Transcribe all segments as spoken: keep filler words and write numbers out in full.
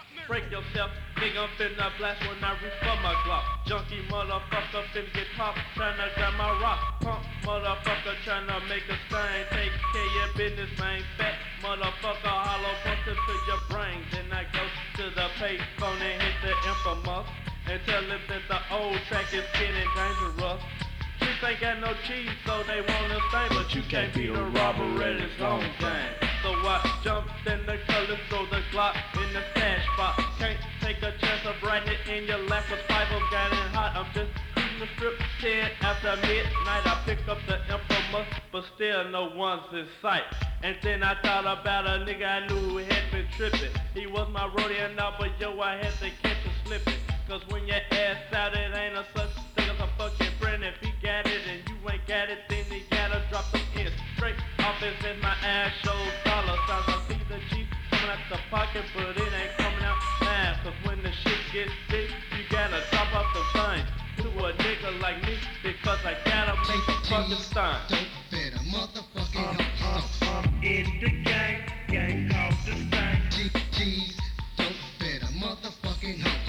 Break yourself, nigga, I'm finna blast when I reach for my Glock. Junkie motherfucker finna get popped, tryna grab my rock. Punk motherfucker tryna make a stain. Take care of your business, man. Fat motherfucker, hollow punch into your brain. Then I go to the payphone and hit the infamous and tell them that the old track is getting dangerous. Chicks ain't got no cheese, so they wanna stay, but you can't be the robber at his own game. So I jumped in the color, throw the Glock in the stash spot. Can't take a chance of riding it in your lap, cause five of got it hot. I'm just cruising the strip, ten after midnight. I pick up the infamous, but still no one's in sight. And then I thought about a nigga I knew who had been tripping. He was my roadie now, but yo, I had to catch him slipping. Cause when your ass out, it ain't a such thing as a fucking friend. If he got it and you ain't got it, then he gotta drop some ends. Straight off his in my ass, show dollar signs. I see the Jeep coming out the pocket, but it ain't coming out fast. Cause when the shit gets big, you gotta drop off the sign to a nigga like me, because I gotta make the fucking sign. Don't fit a motherfucking house. I'm in the gang, gang called the Stank. G G's don't fit a motherfucking house.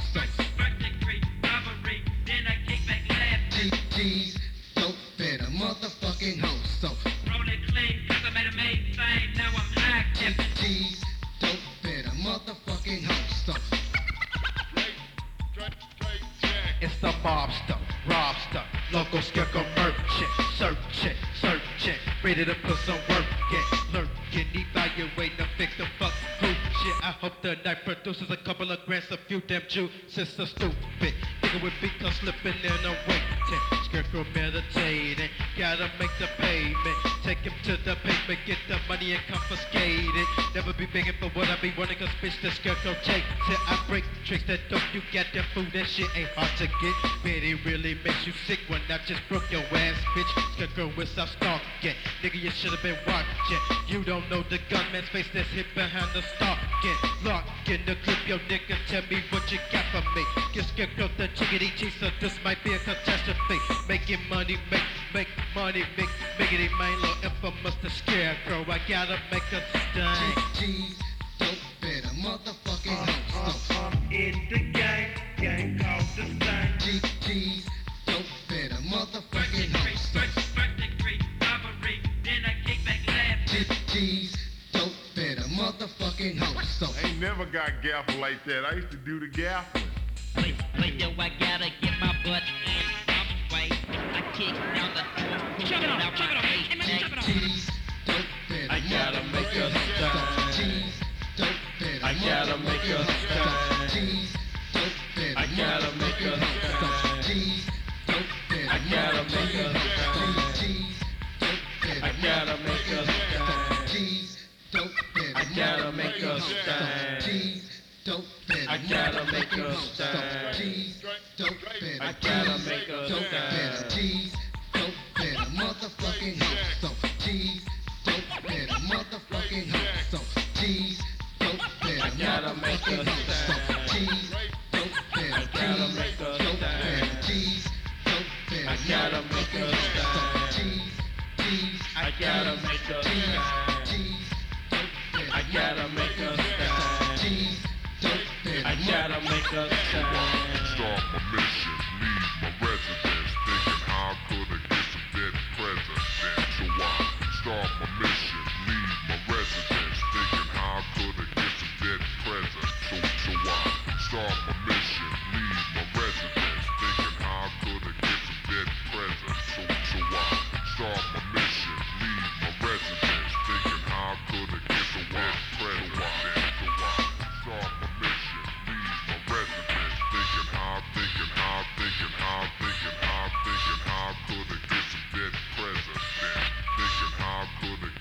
G G's don't fit a motherfucking house. So Rolling clean, cause I made a main thing, now I'm active. G G's don't fit a motherfucking house. So It's the mobster, robster, local scarecrow merchant, searching, searching, ready to put some work in, lurking, evaluating the victim, fuck who shit. I hope the night produces a couple of grants, a few damn juices, so stupid. Nigga would be caught slipping in a waiting, scarecrow meditating, gotta make the payment, take him to the pavement, get the money and confiscate it. Never be begging for what I be wanting, cause bitch the scarecrow take till I break tricks that dope you got that food, that shit ain't hard to get. Man, it really makes you sick when I just broke your ass, bitch. Scarecrow is out stalking, nigga you should've been watching. You don't know the gunman's face that's hid behind the stalking. Lock in the clip, yo nigga, tell me what you got for me. Get scarecrow the chickadee cheese, so this might be a catastrophe. Making money, make, make money, make, make it my little infamous the scarecrow. I gotta make a stand. G G's don't fit a motherfucking house. So I'm in the gang, gang called the Stank. G G's don't fit a motherfucking house. So G G's don't fit a motherfucking house. So Ain't never got gaffle like that. I used to do the gaffling. Wait, wait, yo, I gotta get my butt in some way. I kick down the door, chop it off, chop it off, G G's don't fit a I gotta make a motherfucking stand. house. So G's don't fit a I gotta make a motherfucking house. stand. So G's don't fit a I gotta make a motherfucking house. So stand. G's don't fit a I gotta make a motherfucking house. stand. G's don't fit a I gotta make a motherfucking house. stand. G's don't fit a I gotta make a motherfucking house. stand. G's don't fit a I gotta make a motherfucking house. So stand. G's don't fit a I gotta G's make a don't fit a stand. G's don't fit a motherfucking house. So G's don't fit a motherfucking house. So G's don't fit a I gotta make a motherfucking house. So stand. G's don't fit I a gotta G's make a don't fit a stand. G's don't fit a I gotta make motherfucking a house. So stand. G's G's I gotta make a G's stand. G's don't fit a I gotta make a motherfucking house. So stand. G's don't fit I a gotta make a stand. Start my mission, leave my residence, thinking how could I get some dead president. So I start my mission, leave my residence, thinking how could I get some dead president. So so I start my mission, leave my residence, thinking how could I get some dead president. So so I start my mission, leave my residence, thinking how could I get some dead president. So I start my mission, leave my residence, thinking how, thinking how, thinking how, thinking how, thinking how could I get some dead president, thinking how could I